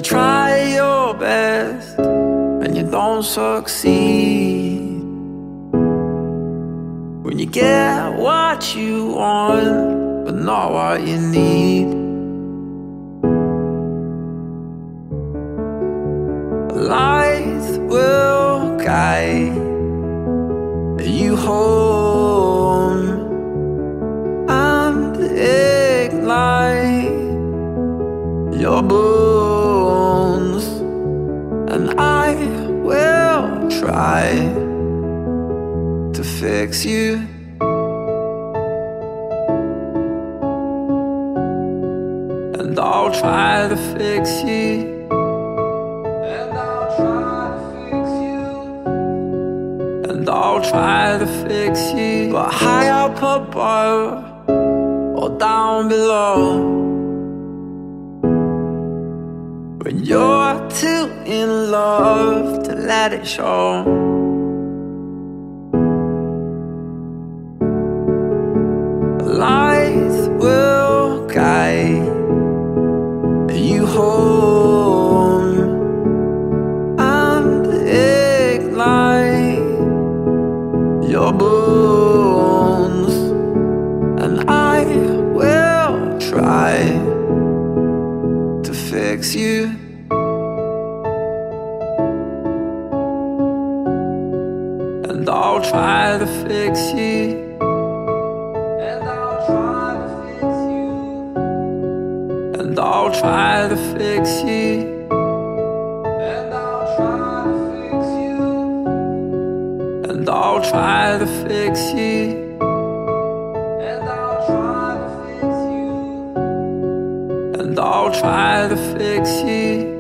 try your best and you don't succeed, when you get what you want but not what you need, light will guide you home and ignite your bones, and I will try to fix you. And I'll try to fix you. And I'll try to fix you. And I'll try to fix you. But high up above or down below, when you're too in love to let it show, light will guide you home and ignite your bones, and I will try to fix you. And I'll try to fix you. And I'll try to fix you. And I'll try to fix you. And I'll try to fix you. And I'll try to fix you. And I'll try to fix you. And I'll try to fix you.